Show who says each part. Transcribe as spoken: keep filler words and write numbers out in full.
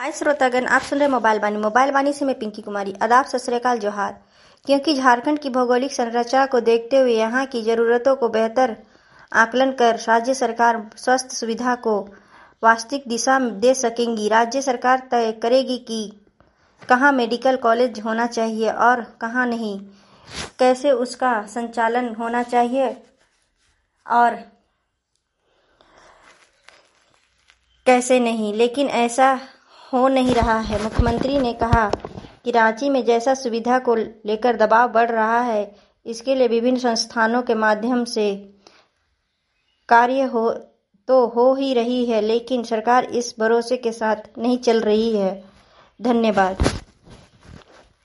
Speaker 1: हाय श्रोतागण, आप सुन रहे मोबाइल वाणी मोबाइल वाणी से मैं पिंकी कुमारी। आदाब, सत श्री अकाल, जोहार। क्योंकि झारखंड की भौगोलिक संरचना को देखते हुए यहाँ की जरूरतों को बेहतर आकलन कर राज्य सरकार स्वास्थ्य सुविधा को वास्तविक दिशा दे सकेगी। राज्य सरकार तय करेगी कि कहाँ मेडिकल कॉलेज होना चाहिए और कहाँ नहीं, कैसे उसका संचालन होना चाहिए और कैसे नहीं। लेकिन ऐसा हो नहीं रहा है। मुख्यमंत्री ने कहा कि रांची में जैसा सुविधा को लेकर दबाव बढ़ रहा है, इसके लिए विभिन्न संस्थानों के माध्यम से कार्य हो तो हो ही रही है, लेकिन सरकार इस भरोसे के साथ नहीं चल रही है। धन्यवाद।